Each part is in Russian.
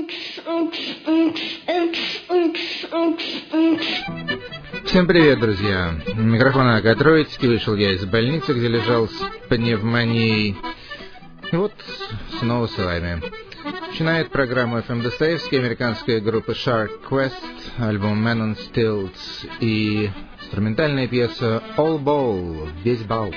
Всем привет, друзья! Микрофон Ага Троицкий. Вышел я из больницы, где лежал с пневмонией. И вот снова с вами. Начинает программу FM Достоевский, американская группа Shark Quest, альбом Man on Stilts и инструментальная пьеса All Ball, весь бал.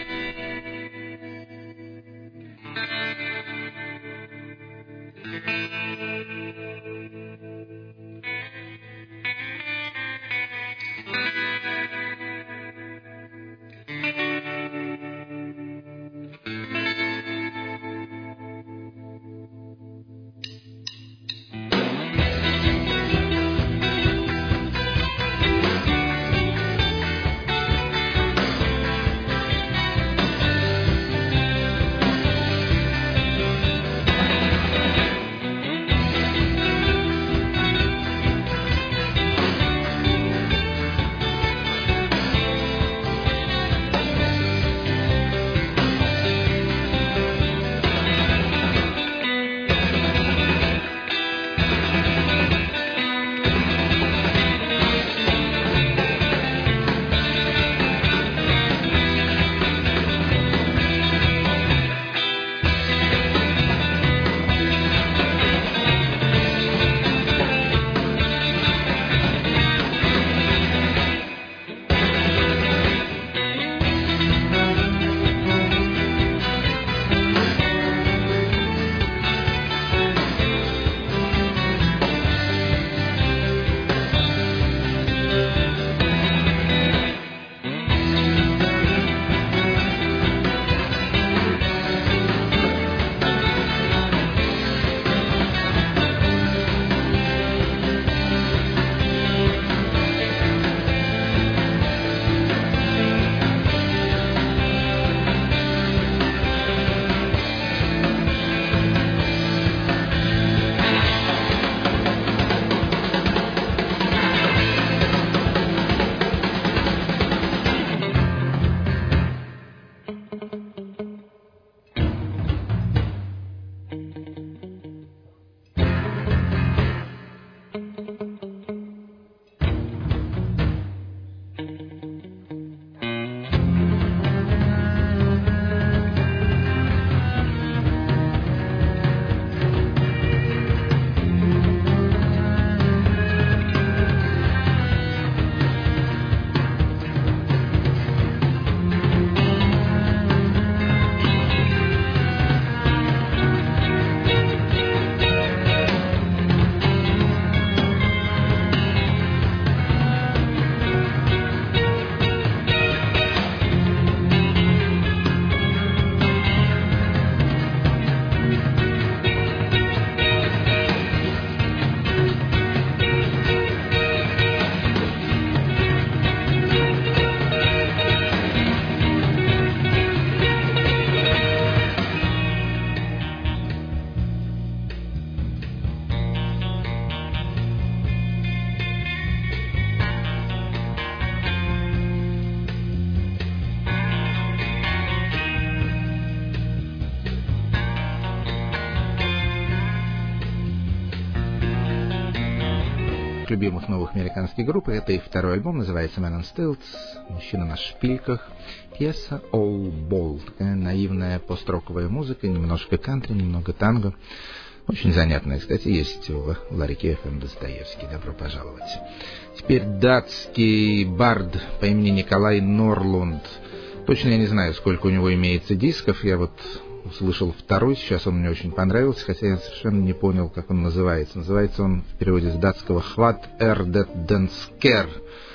Любимых новых американских групп. Это их второй альбом, называется Man on Stilts, мужчина на шпильках. Пьеса All Ball, такая наивная пост-роковая музыка, немножко кантри, немного танго. Очень занятная, кстати, есть в ларьке FM Достоевский. Добро пожаловать. Теперь датский бард по имени Николай Норлунд. Точно я не знаю, сколько у него имеется дисков. Я вот услышал второй, сейчас он мне очень понравился, хотя я совершенно не понял, как он называется. Называется он в переводе с датского «Хват эр дет денскер».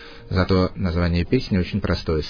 Зато название песни очень простое.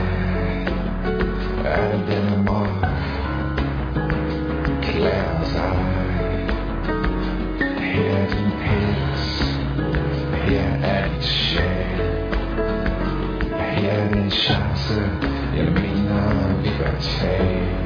I've been a mark, clouds 脸上色也迷了一个情。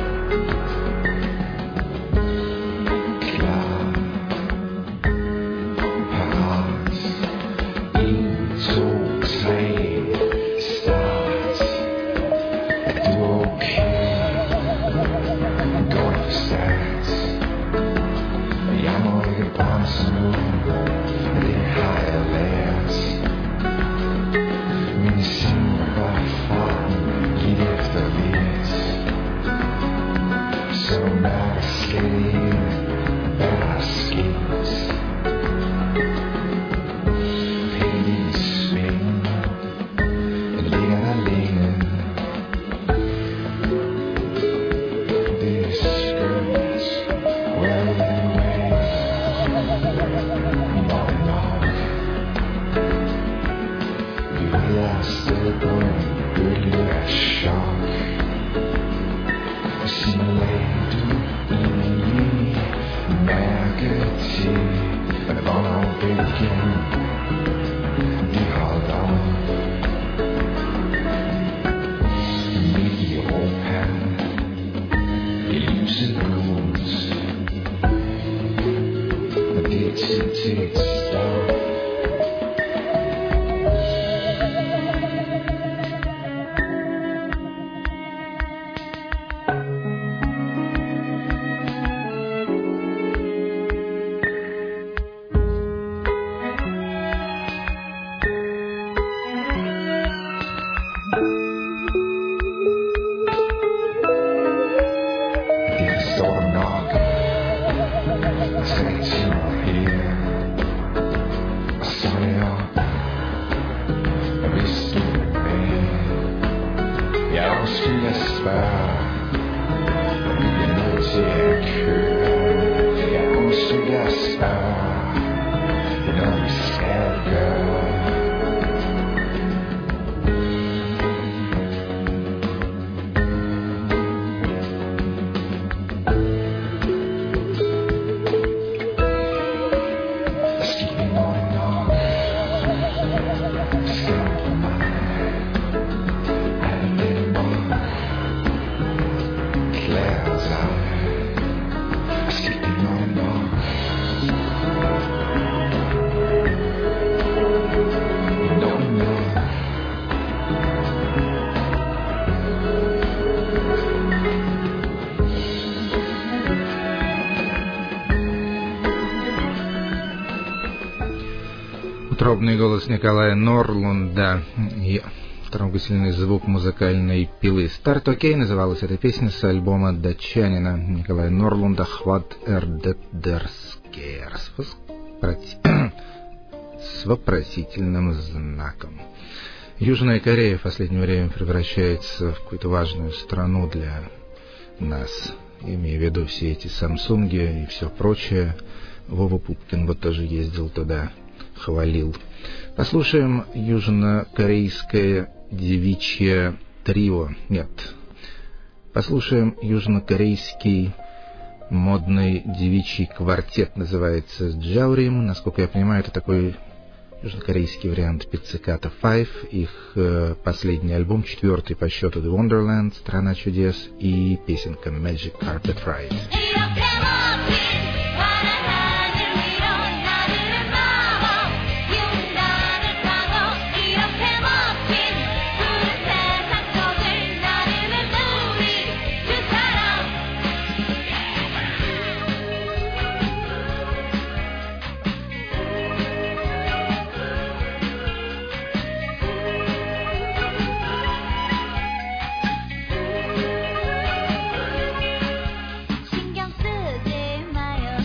Утробный голос Николая Норлунда и трогательный звук музыкальной пилы. «Старт Окей» называлась эта песня с альбома датчанина Николая Норлунда «Хват Эрдетдерскер» с вопросительным знаком. Южная Корея в последнее время превращается в какую-то важную страну для нас, имея в виду все эти Самсунги и все прочее. Вова Пупкин вот тоже ездил туда, хвалил. Послушаем южнокорейское девичье трио. Нет. Послушаем южнокорейский модный девичий квартет. Называется «Джаурим». Насколько я понимаю, это такой южнокорейский вариант Пицциката Five. Их последний альбом, 4-й по счету, The Wonderland, «Страна чудес», и песенка Magic Carpet Ride. 신경 쓰지 마요.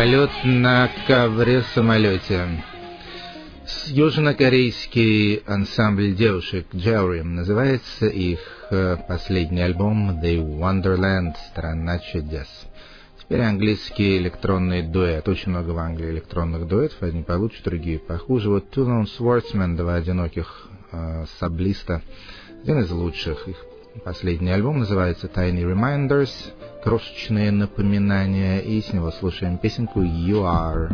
Полет на ковре-самолете. Южнокорейский ансамбль девушек Jewelry называется их последний альбом The Wonderland, Страна чудес. Теперь английский электронный дуэт. Очень много в Англии электронных дуэтов. Одни получше, другие похуже. Вот Two Lone Swordsmen, два одиноких саблиста. Один из лучших. Их последний альбом называется Tiny Reminders. Крошечные напоминания. И с него слушаем песенку You Are.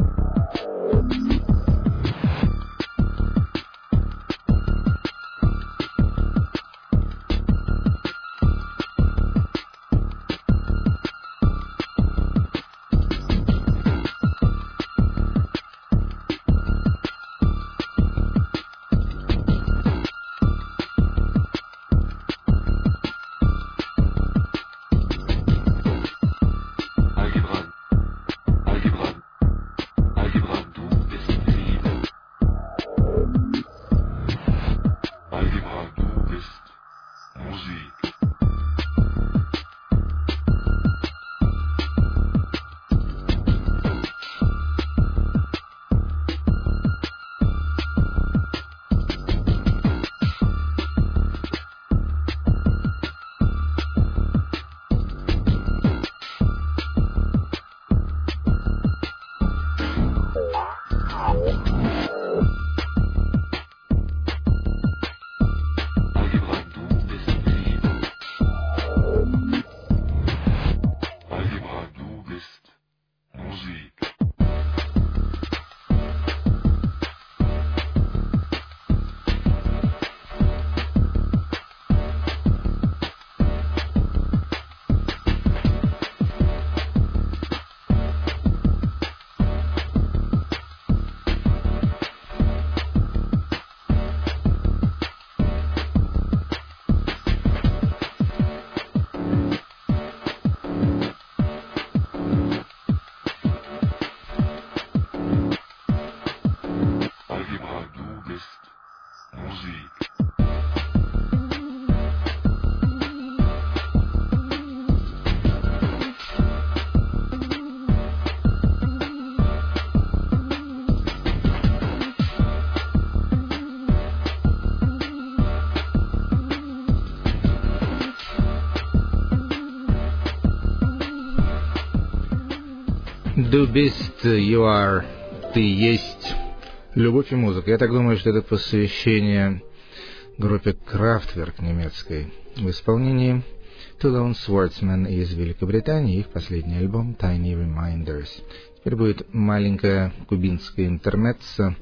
Du bist, you are, ты есть. Любовь и музыка. Я так думаю, что это посвящение группе Kraftwerk немецкой в исполнении Two Lone Swordsmen из Великобритании, их последний альбом Tiny Reminders. Теперь будет маленькая кубинская интермеццо,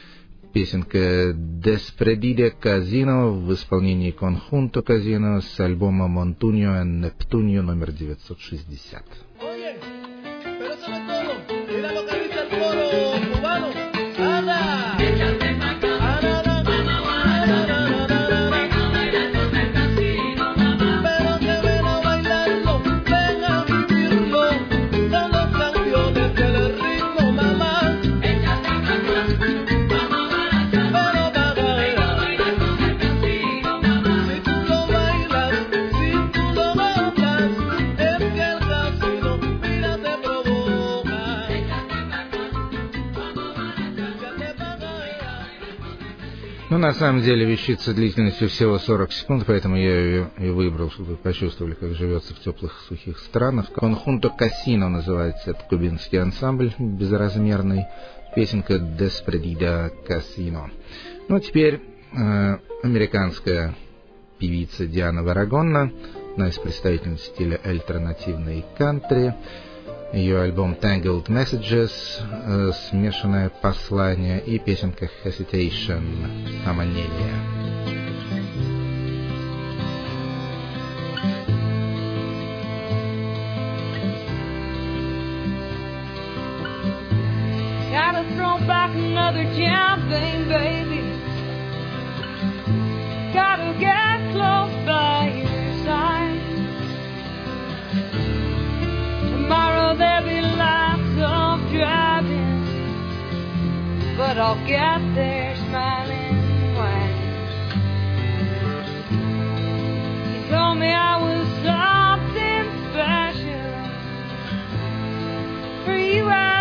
песенка Despedida Casino в исполнении Conjunto Casino с альбома Montuño and Neptunio номер 960. Ну, на самом деле, вещица длительностью всего 40 секунд, поэтому я ее и выбрал, чтобы вы почувствовали, как живется в теплых сухих странах. Conjunto Casino называется этот кубинский ансамбль безразмерный. Песенка Despedida Casino. Ну, а теперь американская певица Диана Варагонна, одна из представительниц стиля альтернативной кантри. Ее альбом Tangled Messages, смешанное послание, и песенка Hesitation, оманение. Gotta throw back another champagne, baby. Gotta get close by your side. Tomorrow there'll be lots of driving, but I'll get there smiling wide. You told me I was something special. For you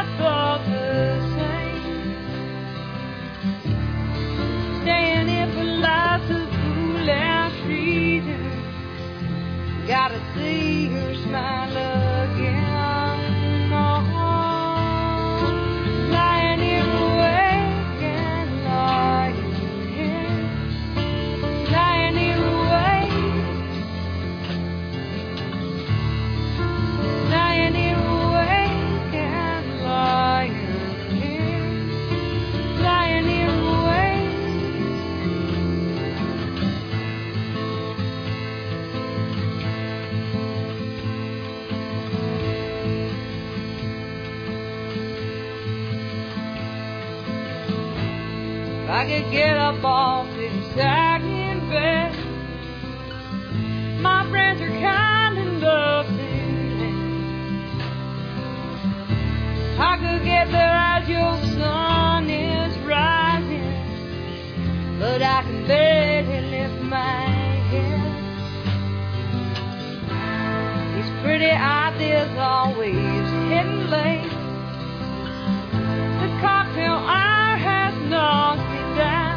I could get up off this sagging bed. My friends are kind enough to I could get there as your sun is rising, but I can barely lift my head. These pretty ideas always hitting late. The cocktail hour has knocked me down.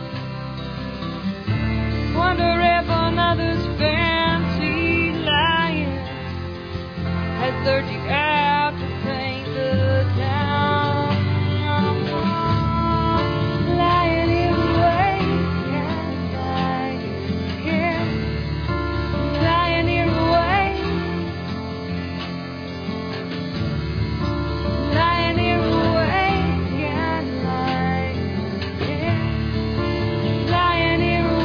Wonder if another's fancy lying has lured you out to paint the town. Lying here awake and lying here, lying here awake, lying here awake and lying here, lying here awake.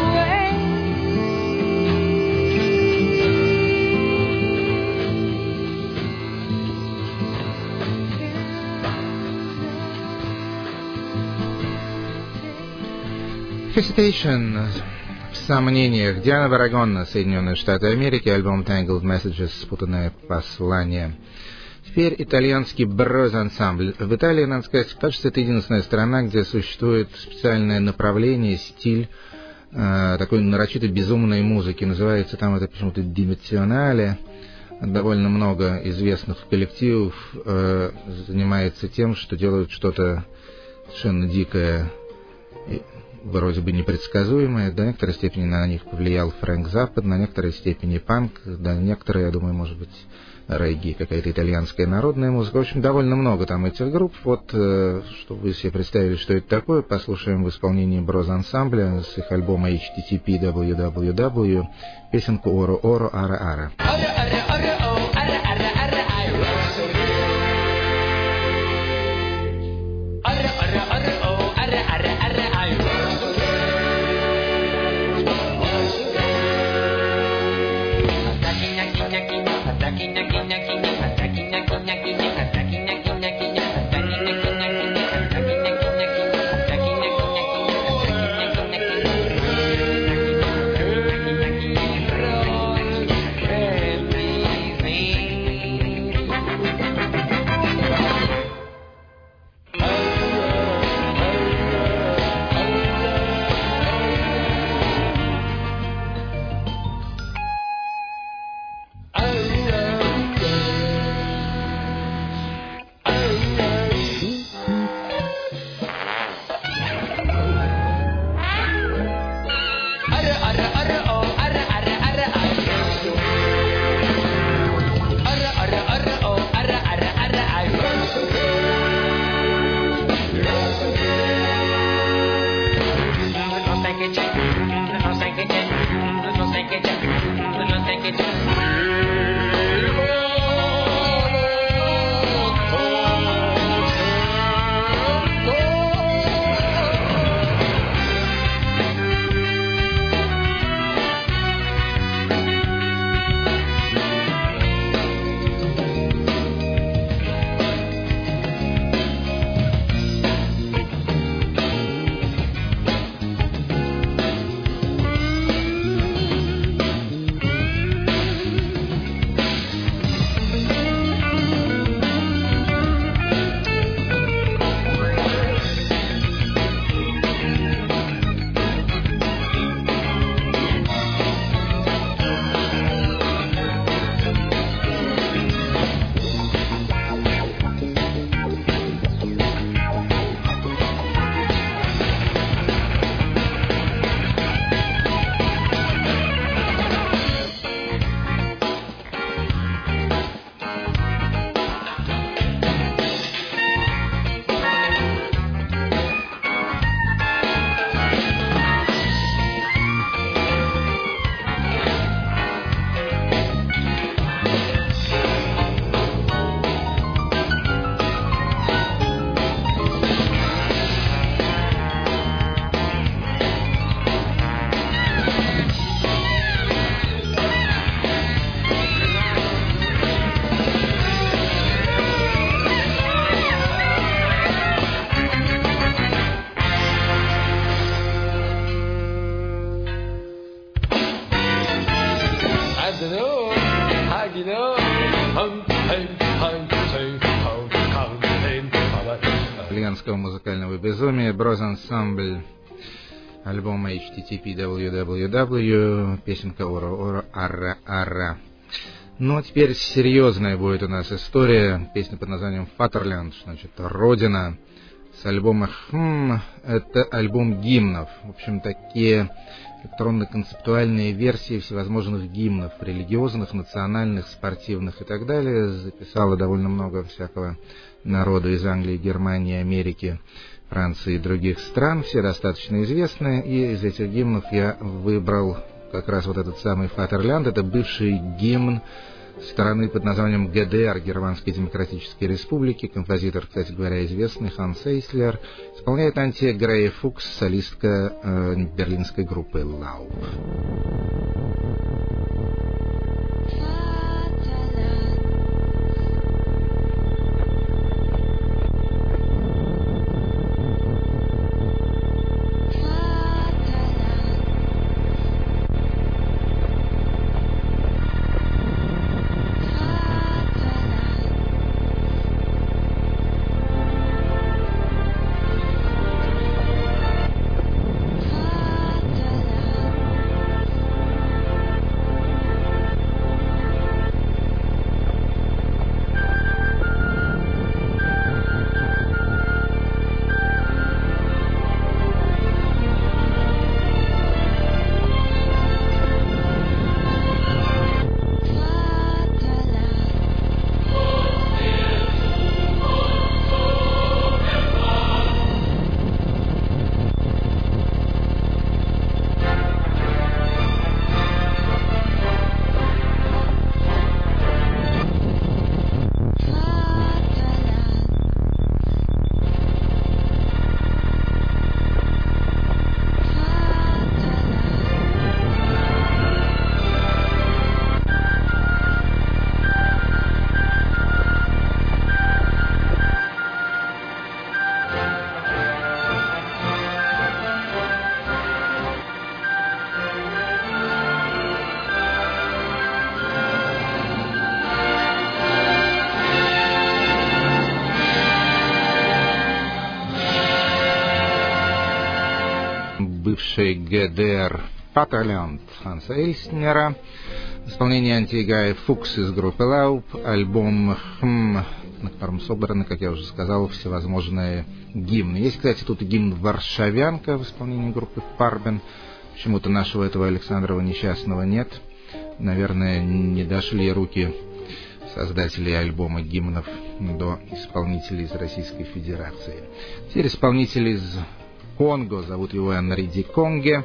Hesitation в сомнениях. Диана Барагон, Соединенные Штаты Америки, альбом Tangled Messages, спутанное послание. Теперь итальянский брос-ансамбль. В Италии, надо сказать, кажется, это единственная страна, где существует специальное направление, стиль такой нарочито безумной музыки. Называется там это почему-то «Дименционале». Довольно много известных коллективов занимается тем, что делают что-то совершенно дикое, вроде бы непредсказуемое. До некоторой степени на них повлиял Фрэнк Заппа, на некоторой степени панк, до некоторой, я думаю, может быть, регги, какая-то итальянская народная музыка. В общем, довольно много там этих групп. Вот, чтобы вы себе представили, что это такое, послушаем в исполнении брос-ансамбля с их альбома HTTP www песенку «Оро Оро Ара Ара». Итальянского музыкального безумия, брос-ансамбль альбома HTTP www, песенка «Оро, оро, арра, арра». Ну, а теперь серьезная будет у нас история, песня под названием «Фатерлянд», значит, «Родина», с альбома «Хм», это альбом гимнов, в общем, такие электронно-концептуальные версии всевозможных гимнов, религиозных, национальных, спортивных и так далее. Записала довольно много всякого народу из Англии, Германии, Америки, Франции и других стран. Все достаточно известны. И из этих гимнов я выбрал как раз вот этот самый «Фатерлянд». Это бывший гимн страны под названием ГДР, Германской Демократической Республики. Композитор, кстати говоря, известный, Ханс Эйслер. Исполняет Антия Грей Фукс, солистка берлинской группы «Лауб». Бывший ГДР «Фатерлянд» Ханса Эйслера, исполнение Антии Грей Фукс из группы «Лауб», альбом «Хм», на котором собраны, как я уже сказал, всевозможные гимны. Есть, кстати, тут и гимн «Варшавянка» в исполнении группы «Фарбен». Почему-то нашего этого Александрова несчастного нет. Наверное, не дошли руки создателей альбома гимнов до исполнителей из Российской Федерации. Теперь исполнитель из Конго, зовут его Энри Ди Конге,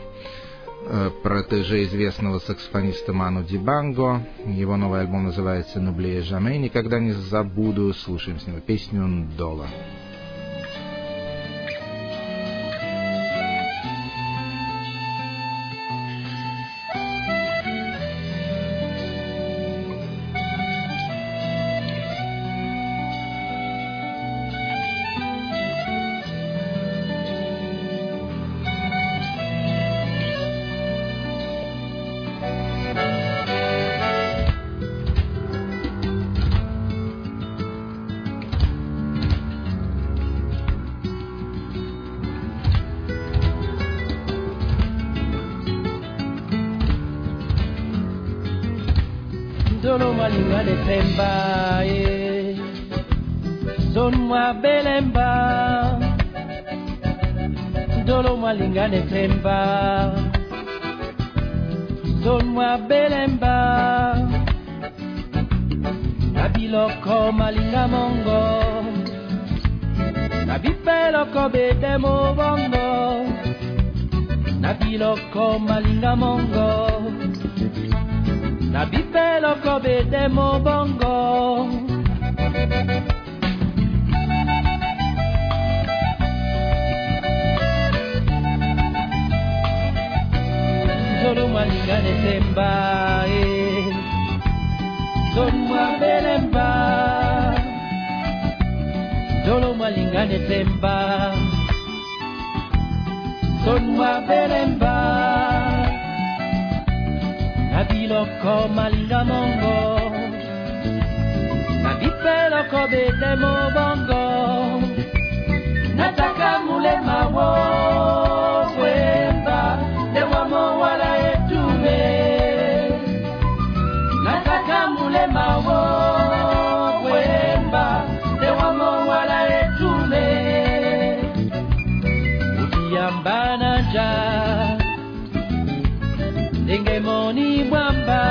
протеже известного саксофониста Ману Дибанго. Его новый альбом называется «N'oubliez jamais», «Никогда не забуду». Слушаем с него песню «Ндола». Dolo malinga de temba, son moi belemba. Dolo malinga de temba, son moi belemba. Nabiloko malinga mongo, nabipeloko bedemo bongo. Nabiloko malinga mongo, nabipeloko bedemo bongo. Dolo malinga de temba, son moi belemba. Dolo malinga de temba, son moi belemba. Nabiloko malinga mongo, vipelo kobe demo bongo nataka mulema wo wemba dewamo wala etume nataka mulema wo wemba dewamo wala etume ukiambana ja dengemoni mwamba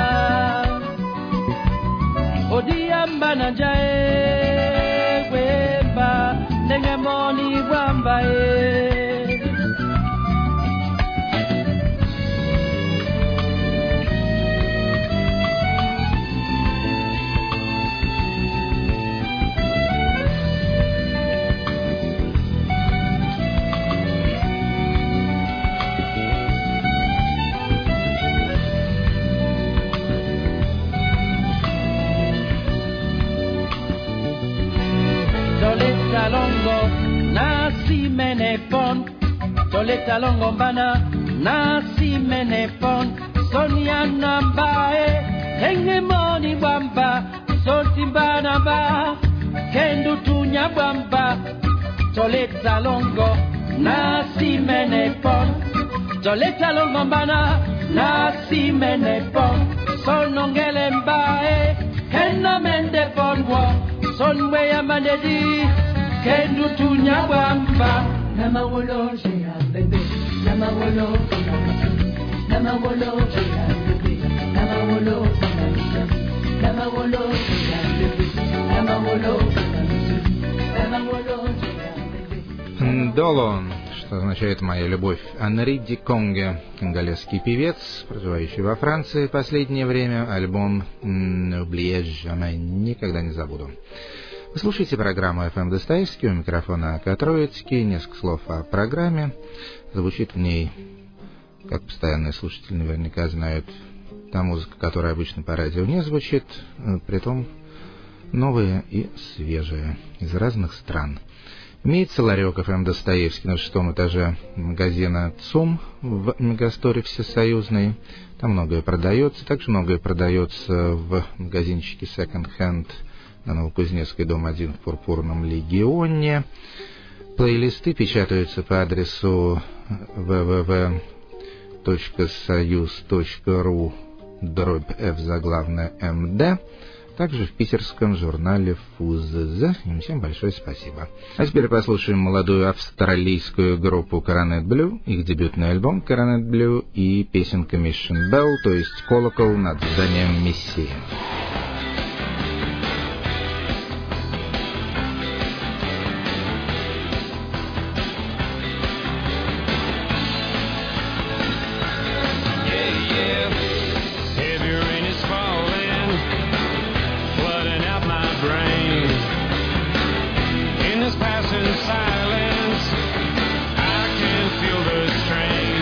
odiamba na jae wemba dengemoni mwamba Longo nasi menepon Toleta longo bana nasi menepon Sonia nambae Hengemoni bamba Sotimbana ba Kendu tunya bamba Toleta longo nasi menepon Toleta longo bana nasi menepon Sonongele mbae Kena mende ponwo Sonwe ya mandedi Kendu tunya bamba Nama wolo jea bebe Nama wolo jea bebe Nama wolo jea bebe Nama wolo jea bebe Nama wolo jea bebe Nama wolo jea bebe Nama wolo jea bebe Доло, что означает «моя любовь». Анри Ди Конге, конголезский певец, проживающий во Франции в последнее время. Альбом «N'oubliez jamais», никогда не забуду. Вы слушаете программу FM Достоевский, у микрофона Ака Троицкий. Несколько слов о программе. Звучит в ней, как постоянные слушатели наверняка знают, та музыка, которая обычно по радио не звучит, притом новые и свежие, из разных стран. Имеется ларек FM Достоевский на 6-м этаже магазина ЦУМ в Мегасторе Всесоюзной. Там многое продается. Также многое продается в магазинчике Second Hand на Новокузнецкой, дом 1 в Пурпурном Легионе. Плейлисты печатаются по адресу www.soyuz.ru/f_md, также в питерском журнале «Фузз». Им всем большое спасибо. А теперь послушаем молодую австралийскую группу Coronet Blue, их дебютный альбом Coronet Blue и песенка Mission Bell, то есть колокол над зданием Мессии.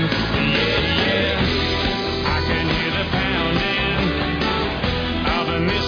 The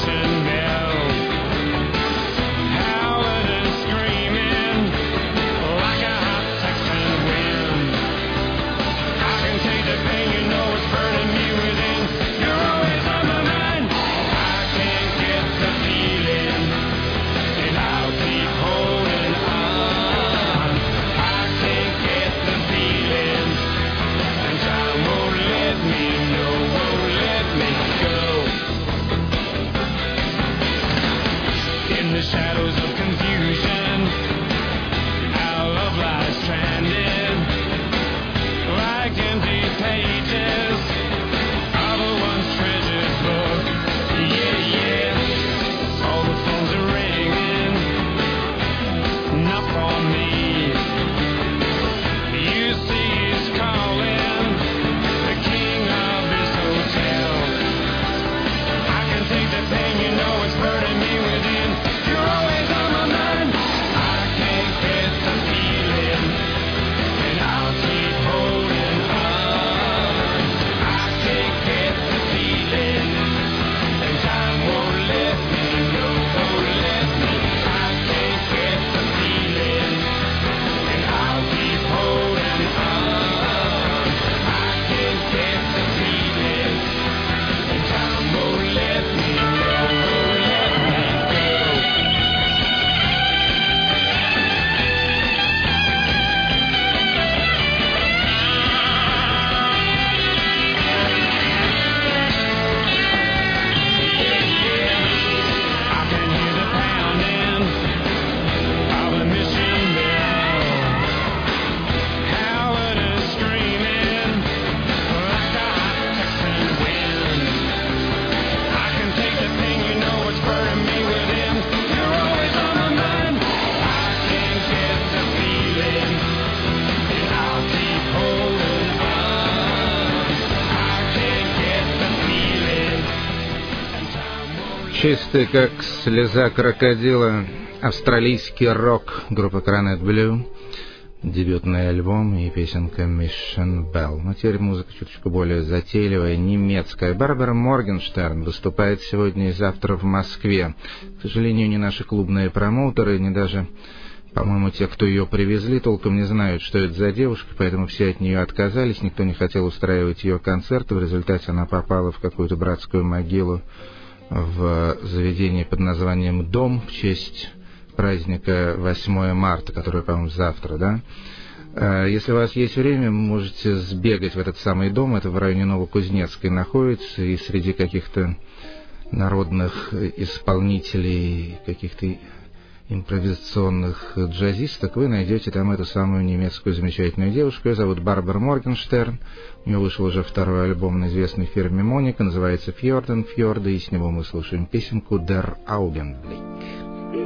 Чистый, как слеза крокодила, австралийский рок группы Craned Blue, дебютный альбом и песенка Mission Bell. Но теперь музыка чуточку более затейливая, немецкая. Барбара Моргенштерн выступает сегодня и завтра в Москве. К сожалению, ни наши клубные промоутеры, ни даже, по-моему, те, кто ее привезли, толком не знают, что это за девушка, поэтому все от нее отказались, никто не хотел устраивать ее концерты. В результате она попала в какую-то братскую могилу в заведении под названием «Дом» в честь праздника 8 марта, который, по-моему, завтра, да? Если у вас есть время, можете сбегать в этот самый дом. Это в районе Новокузнецкой находится, и среди каких-то народных исполнителей, каких-то импровизационных джазисток вы найдете там эту самую немецкую замечательную девушку. Ее зовут Барбара Моргенштерн. У нее вышел уже второй альбом на известной фирме Моника, называется «Фьорден Фьорды», и с него мы слушаем песенку «Der Augenblick».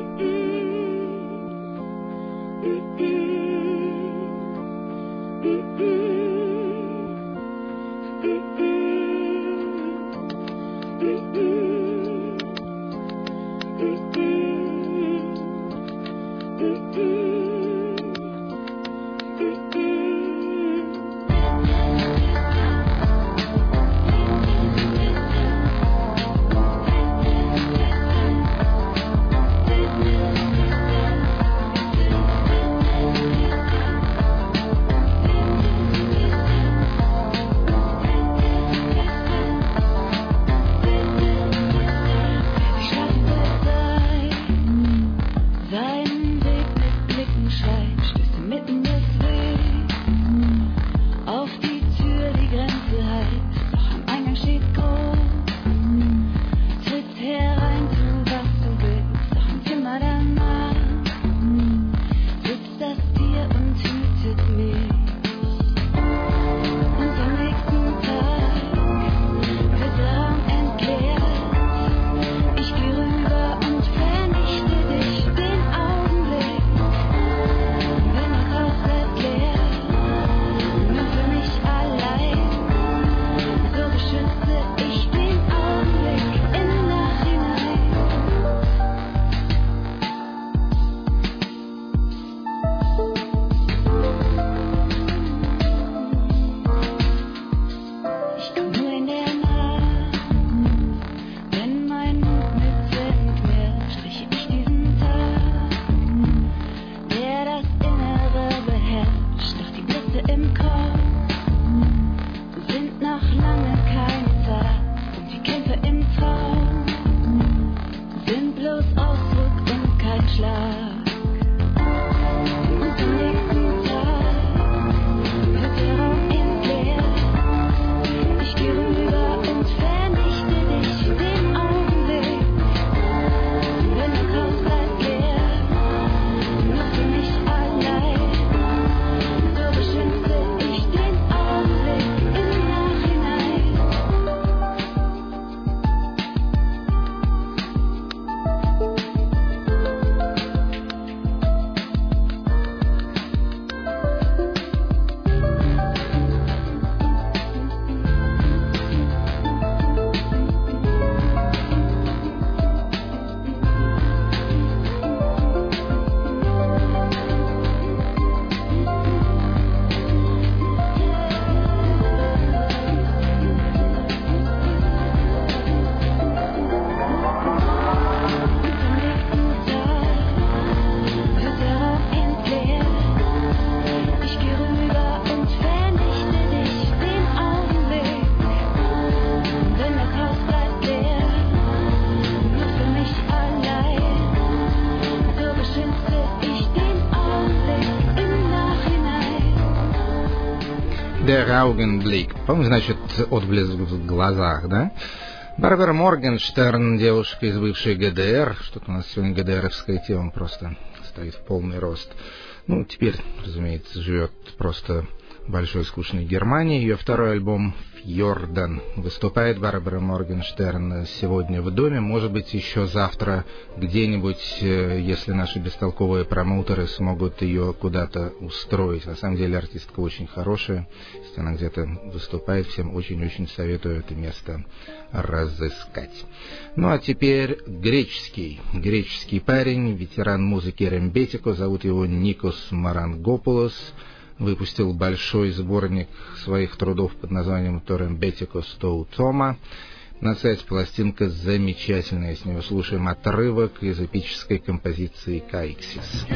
Der Augenblick. По-моему, значит, отблеск в глазах, да? Барбара Моргенштерн, девушка из бывшей ГДР. Что-то у нас сегодня ГДРовская тема просто стоит в полный рост. Ну, теперь, разумеется, живет просто большой скучной Германии. Ее второй альбом «Фьордан». Выступает Барбара Моргенштерн сегодня в Доме. Может быть, еще завтра где-нибудь, если наши бестолковые промоутеры смогут ее куда-то устроить. На самом деле артистка очень хорошая. Если она где-то выступает, всем очень-очень советую это место разыскать. Ну а теперь греческий парень, ветеран музыки Рембетико. Зовут его Никос Марангопулос. Выпустил большой сборник своих трудов под названием «Рембетико Стоу Тома». На сайте пластинка замечательная. С нее слушаем отрывок из эпической композиции «Каиксис».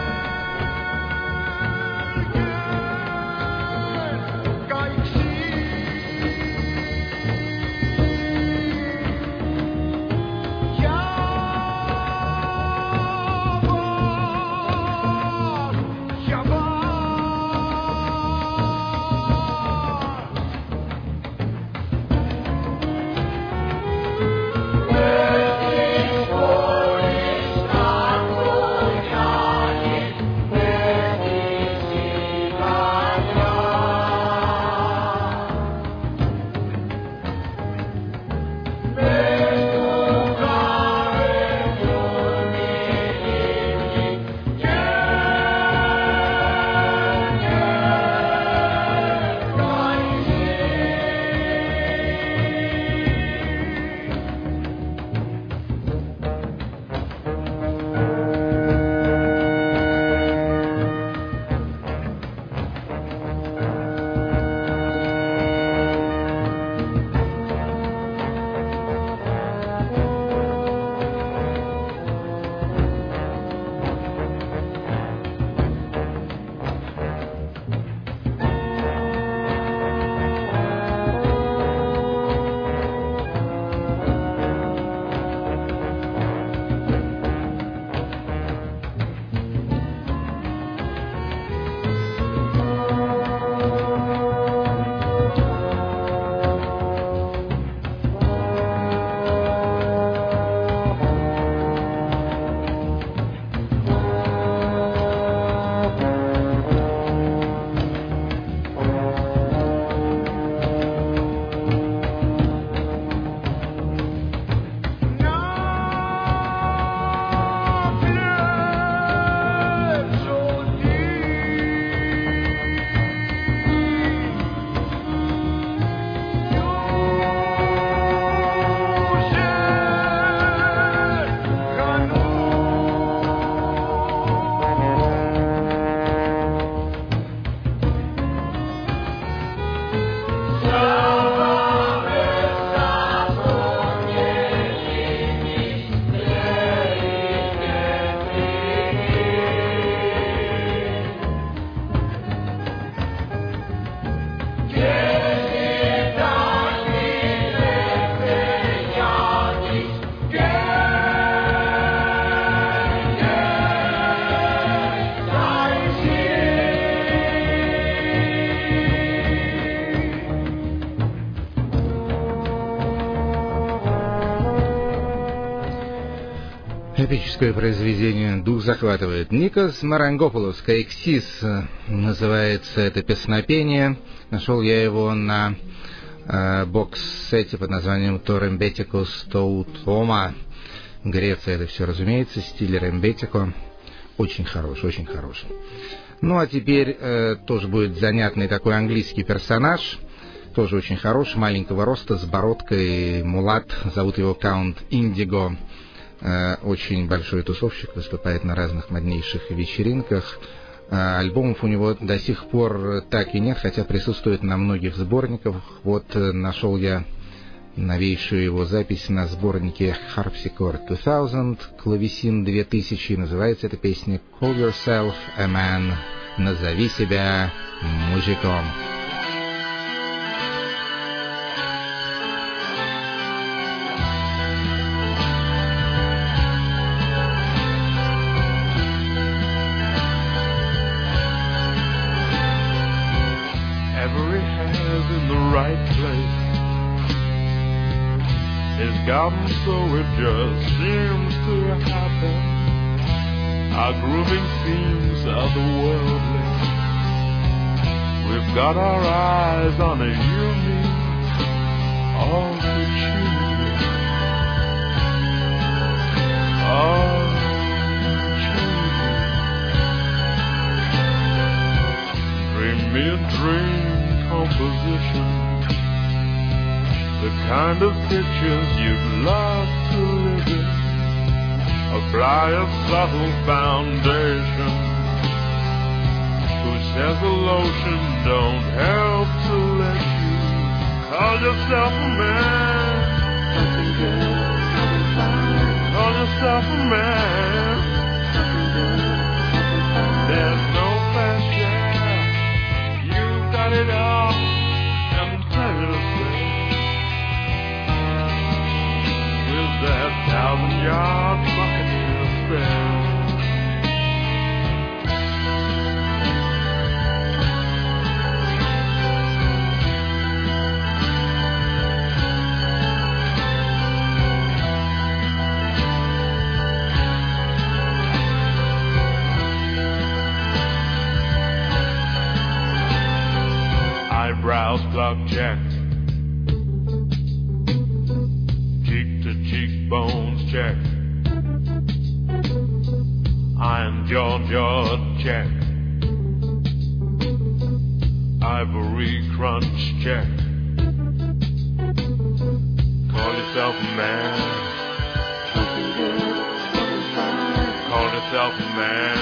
Эпическое произведение, дух захватывает. Никос Марангопулос, «Каиксис» называется это песнопение. Нашел я его на бокс-сете под названием «Рембетико Стоу Тома». Греция, это все, разумеется, стиль Рембетико. Очень хороший, очень хороший. Ну, а теперь тоже будет занятный такой английский персонаж. Тоже очень хороший, маленького роста, с бородкой, мулат. Зовут его Count Indigo. Очень большой тусовщик, выступает на разных моднейших вечеринках. Альбомов у него до сих пор так и нет, хотя присутствует на многих сборниках. Вот нашел я новейшую его запись на сборнике Harpsichord 2000, клавесин 2000. Называется эта песня «Call Yourself a Man», «Назови себя мужиком». So it just seems to happen. Our grooving themes are the worldly. We've got our eyes on a union, all the children, all the children. Dream me a dream composition, the kind of pictures you'd love to live in. Apply a subtle foundation, who says the lotion don't help to let you call yourself a man. Call yourself a man. There's no pressure, you've got it all, and pleasure with that 1,000-yard buccaneer spell. Eyebrows clock checked, cheek to cheekbones checked, iron jaw checked, ivory crunch checked. Call yourself a man. Call yourself a man.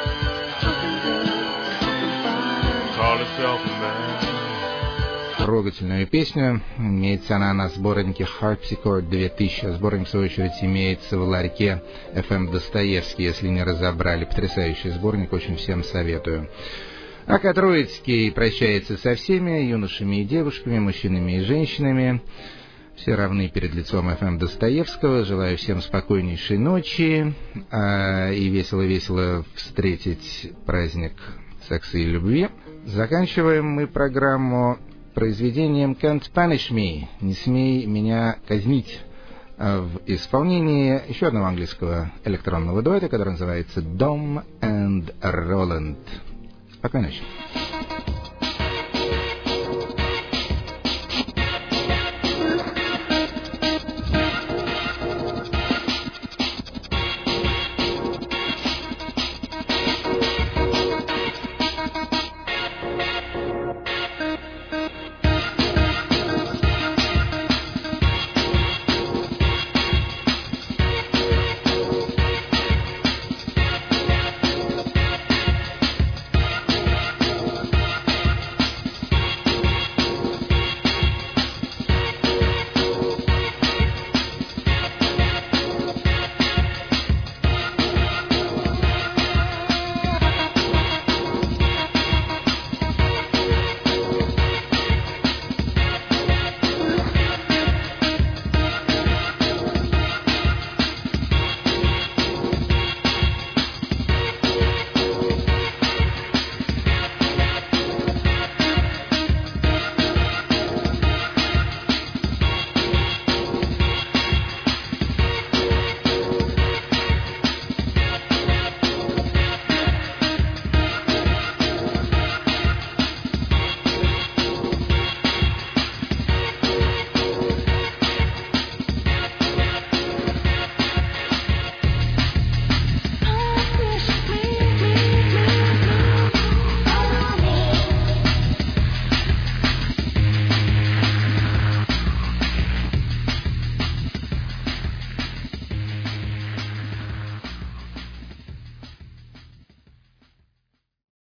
Call yourself a man. Трогательную песню. Имеется она на сборнике Harpsichord 2000. Сборник, в свою очередь, имеется в ларьке FM Достоевский, если не разобрали. Потрясающий сборник, очень всем советую. Ака Троицкий прощается со всеми, юношами и девушками, мужчинами и женщинами. Все равны перед лицом FM Достоевского. Желаю всем спокойнейшей ночи и весело-весело встретить праздник секса и любви. Заканчиваем мы программу произведением «Can't Punish Me», «Не смей меня казнить», в исполнении еще одного английского электронного дуэта, который называется «Dom and Roland». Спокойной ночи.